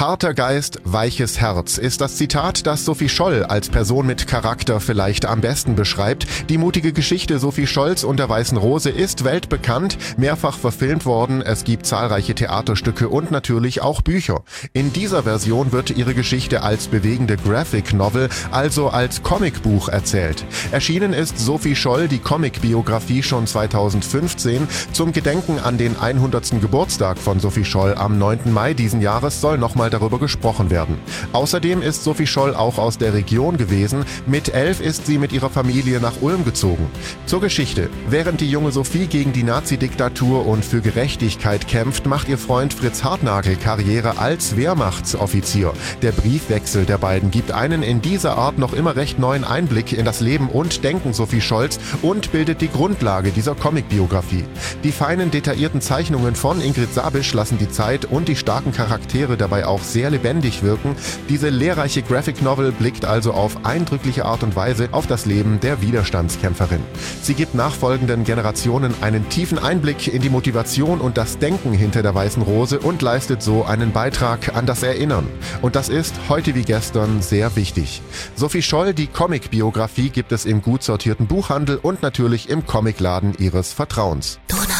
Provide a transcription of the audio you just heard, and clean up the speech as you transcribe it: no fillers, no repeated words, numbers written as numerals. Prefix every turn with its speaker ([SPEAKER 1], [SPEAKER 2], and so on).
[SPEAKER 1] Harter Geist, weiches Herz ist das Zitat, das Sophie Scholl als Person mit Charakter vielleicht am besten beschreibt. Die mutige Geschichte Sophie Scholls und der Weißen Rose ist weltbekannt, mehrfach verfilmt worden. Es gibt zahlreiche Theaterstücke und natürlich auch Bücher. In dieser Version wird ihre Geschichte als bewegende Graphic Novel, also als Comicbuch erzählt. Erschienen ist Sophie Scholl die Comicbiografie schon 2015. Zum Gedenken an den 100. Geburtstag von Sophie Scholl am 9. Mai diesen Jahres soll nochmal darüber gesprochen werden. Außerdem ist Sophie Scholl auch aus der Region gewesen. Mit 11 ist sie mit ihrer Familie nach Ulm gezogen. Zur Geschichte. Während die junge Sophie gegen die Nazi-Diktatur und für Gerechtigkeit kämpft, macht ihr Freund Fritz Hartnagel Karriere als Wehrmachtsoffizier. Der Briefwechsel der beiden gibt einen in dieser Art noch immer recht neuen Einblick in das Leben und Denken Sophie Scholls und bildet die Grundlage dieser Comicbiografie. Die feinen, detaillierten Zeichnungen von Ingrid Sabisch lassen die Zeit und die starken Charaktere dabei auch sehr lebendig wirken. Diese lehrreiche Graphic Novel blickt also auf eindrückliche Art und Weise auf das Leben der Widerstandskämpferin. Sie gibt nachfolgenden Generationen einen tiefen Einblick in die Motivation und das Denken hinter der Weißen Rose und leistet so einen Beitrag an das Erinnern. Und das ist heute wie gestern sehr wichtig. Sophie Scholl, die Comicbiografie, gibt es im gut sortierten Buchhandel und natürlich im Comicladen Ihres Vertrauens.